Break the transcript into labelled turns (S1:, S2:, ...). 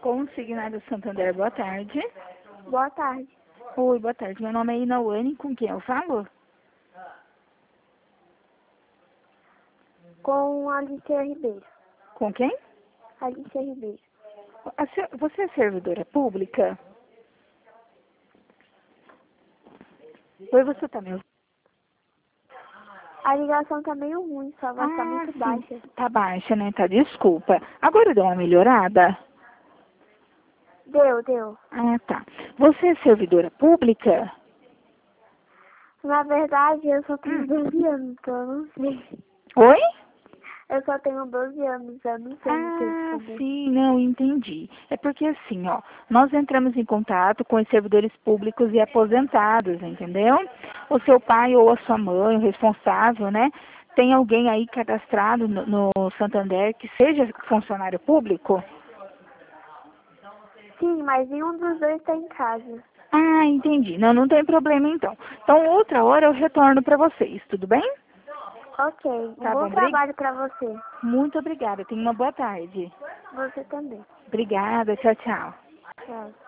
S1: Consignado Santander, boa tarde.
S2: Boa tarde.
S1: Oi, boa tarde. Meu nome é Inauane, com quem eu falo?
S2: Com Alicia Ribeiro.
S1: Com quem?
S2: Alicia Ribeiro.
S1: Você é servidora pública? Oi, você tá me ouvindo?
S2: A ligação tá meio ruim, sua voz tá muito
S1: sim.
S2: baixa.
S1: Tá baixa, né? Tá, desculpa. Agora deu uma melhorada?
S2: Deu.
S1: Ah, tá. Você é servidora pública?
S2: Na verdade, eu só tenho 12 anos, então eu não sei.
S1: Oi?
S2: Eu só tenho 12 anos, eu não sei me responder.
S1: Sim, não, entendi. É porque assim, ó, nós entramos em contato com os servidores públicos e aposentados, entendeu? O seu pai ou a sua mãe, o responsável, né? Tem alguém aí cadastrado no Santander que seja funcionário público?
S2: Sim, mas nenhum dos dois tá em casa.
S1: Ah, entendi. Não, não tem problema então. Então, outra hora eu retorno para vocês, tudo bem?
S2: Ok, um
S1: Tá
S2: bom
S1: bom,
S2: trabalho pra você.
S1: muito obrigada. Tenha uma boa tarde.
S2: Você também.
S1: Obrigada, tchau, tchau.
S2: Tchau.